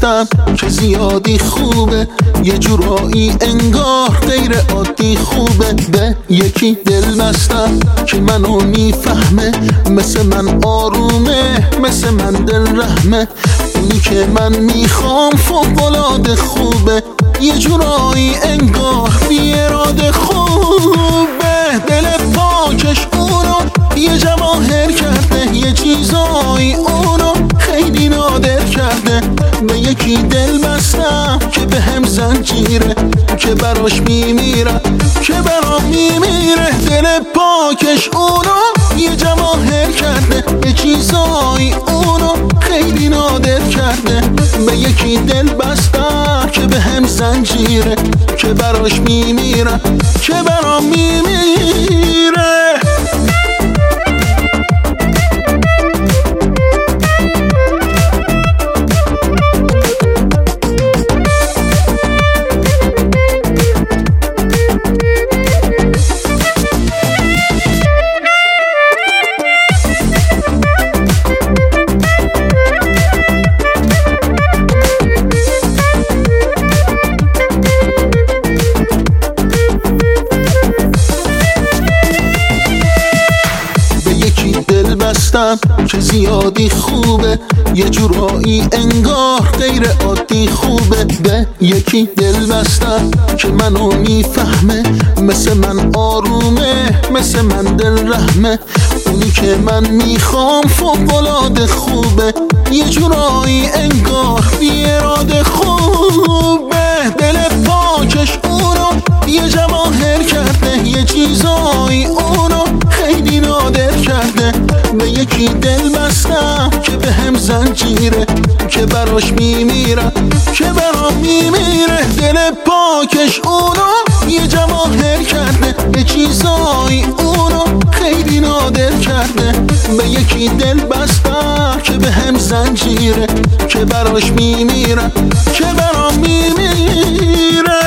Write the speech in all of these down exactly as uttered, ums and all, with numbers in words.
بستم که زیادی خوبه، یه جورایی انگار غیر عادی خوبه. به یکی دل بستم که منو میفهمه، مثل من آرومه، مثل من دل رحمه. اونی که من میخوام فوق‌العاده خوبه، یه جورایی انگار بی اراده خوبه. دل پاکش اونو یه جواهر کرده، یه چیزایی اونو خیلی نادر کرده. به یکی دل بستم که به هم زنجیره، که براش میمیرم، که برام میمیره. دل پاکش اونو یه جواهر کرده، یه چیزایی اونو خیلی نادر کرده. به یکی دل بستم که به هم زنجیره، که براش میمیرم، که برام میمیره. بستم که زیادی خوبه، یه جورایی انگار غیر عادی خوبه. به یکی دل بستم که منو میفهمه، مثل من آرومه، مثل من دل رحمه. اونی که من میخوام فوق‌العاده خوبه، یه جورایی انگار بی اراده خوبه. دل پاکش اونو یه جواهر کرده، یه چیزایی اونو خیلی نادر کرده. به یکی دل بستم که به هم زنجیره، که براش میمیرم، که برام میمیره. دل پاکش اونو یه جواهر کرده، یه چیزایی اونو خیلی نادر کرده. به یکی دل بستم که به هم زنجیره، که براش میمیرم، که برام میمیره.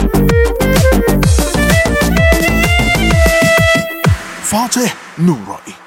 فاتح نورایی.